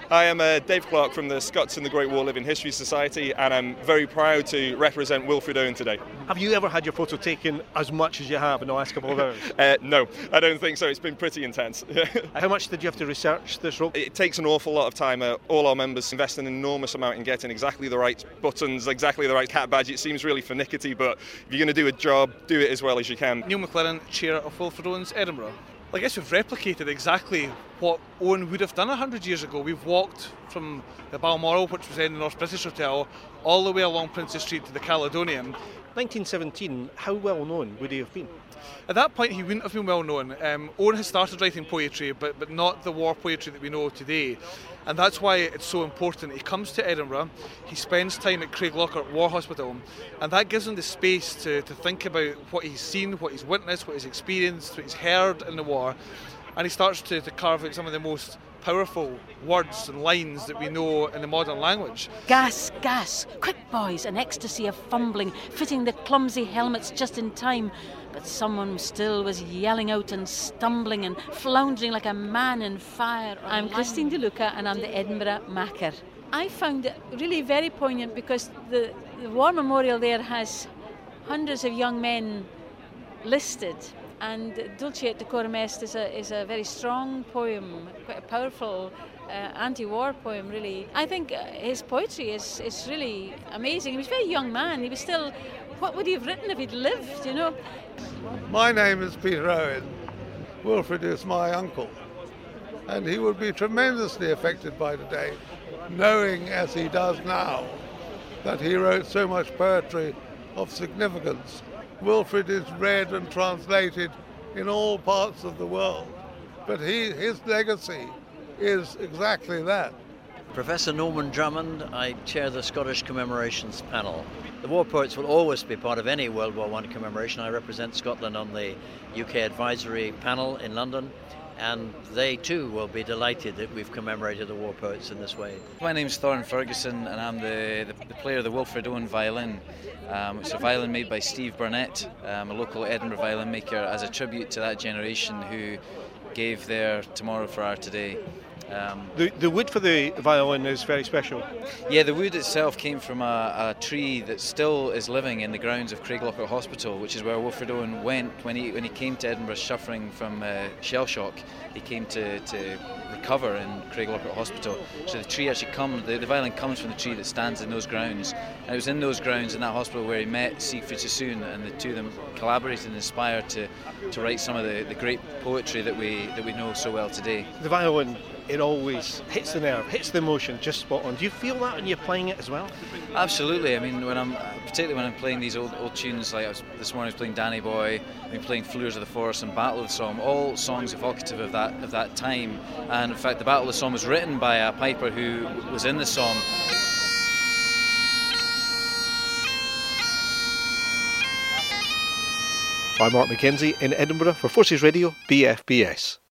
I am Dave Clark from the Scots in the Great War Living History Society, and I'm very proud to represent Wilfred Owen today. Have you ever had your photo taken as much as you have in the last couple of hours? No, I don't think so. It's been pretty intense. How much did you have to research this role? It takes an awful lot of time. All our members invest an enormous amount in getting exactly the right buttons, exactly the right cat badge. It seems really finicky, but if you're going to do a job, do it as well as you can. Neil McLennan, chair of Wilfred Owen's Edinburgh. I guess we've replicated exactly what Owen would have done 100 years ago. We've walked from the Balmoral, which was in the North British Hotel, all the way along Princes Street to the Caledonian. 1917, how well known would he have been? At that point, he wouldn't have been well known. Owen had started writing poetry, but not the war poetry that we know today. And that's why it's so important. He comes to Edinburgh, he spends time at Craiglockhart War Hospital, and that gives him the space to think about what he's seen, what he's witnessed, what he's experienced, what he's heard in the war. And he starts to carve out some of the most powerful words and lines that we know in the modern language. Gas, gas, quick boys, an ecstasy of fumbling, fitting the clumsy helmets just in time. But someone still was yelling out and stumbling and floundering like a man in fire. I'm Christine DeLuca and I'm the Edinburgh Macker. I found it really very poignant because the War Memorial there has hundreds of young men listed. And Dulce et Decorum Est is a very strong poem, quite a powerful anti-war poem, really. I think his poetry is really amazing. He was a very young man. He was still, what would he have written if he'd lived, you know? My name is Peter Owen. Wilfred is my uncle. And he would be tremendously affected by today, knowing as he does now that he wrote so much poetry of significance. Wilfred is read and translated in all parts of the world, but his legacy is exactly that. Professor Norman Drummond, I chair the Scottish Commemorations panel. The war poets will always be part of any World War I commemoration. I represent Scotland on the UK advisory panel in London, and they too will be delighted that we've commemorated the war poets in this way. My name's Thorne Ferguson and I'm the player of the Wilfred Owen violin. It's a violin made by Steve Burnett, a local Edinburgh violin maker, as a tribute to that generation who gave their tomorrow for our today. The wood for the violin is very special. Yeah, the wood itself came from a tree that still is living in the grounds of Craiglockhart Hospital, which is where Wilfred Owen went when he came to Edinburgh suffering from shell shock. He came to recover in Craiglockhart Hospital. So the tree actually the violin comes from the tree that stands in those grounds. And it was in those grounds, in that hospital, where he met Siegfried Sassoon, and the two of them collaborated and inspired to write some of the great poetry that we know so well today. The violin, it always hits the nerve, hits the emotion, just spot on. Do you feel that when you're playing it as well? Absolutely. I mean, particularly when I'm playing these old tunes, like this morning I was playing Danny Boy, I've been playing Fleurs of the Forest and Battle of the Somme, all songs evocative of that time. And in fact, the Battle of the Somme was written by a piper who was in the Somme. I'm Mark Mackenzie in Edinburgh for Forces Radio BFBS.